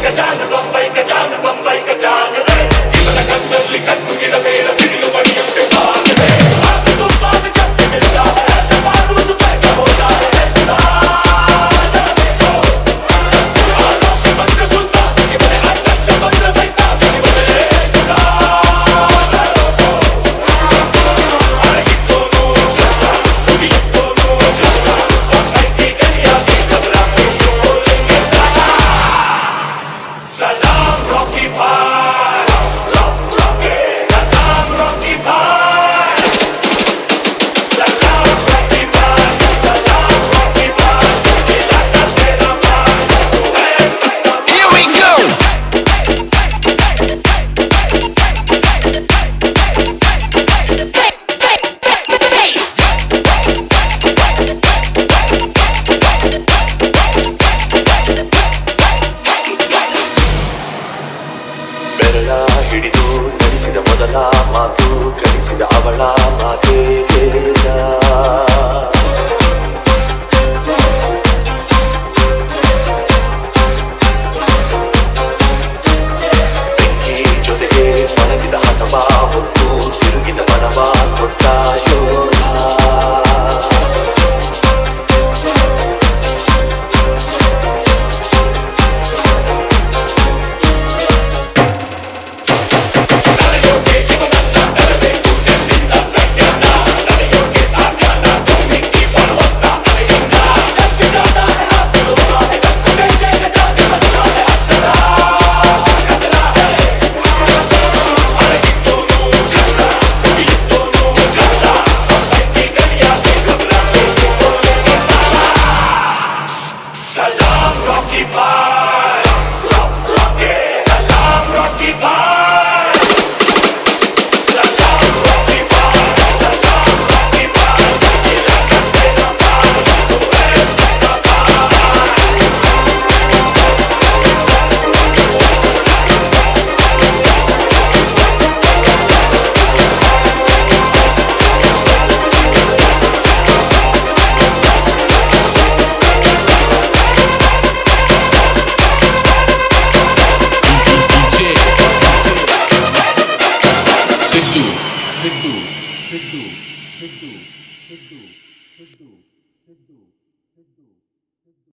ಹಿಡಿದು ನಡೆಸಿದ ಮೊದಲ ಮಾತು ಕಲಿಸಿದ ಅವಳ ಮಾತೇ ವೇದ. ಬೆಂಕಿ ಜೊತೆಗೆ ಒಣಗಿದ ಹಠವ ಹೊತ್ತು ತಿರುಗಿದ ಬಣವ ತೊಟ್ಟ ಯೋಧ. Salam Rocky Bhai, Rocky, Salam Rocky Bhai, Salam Rocky Bhai, Salam Rocky Bhai, इलाका तेरा भाई, तू है सबका भाई. Sidhu, Sidhu, Sidhu, Sidhu, Sidhu, Sidhu, Sidhu, Sidhu.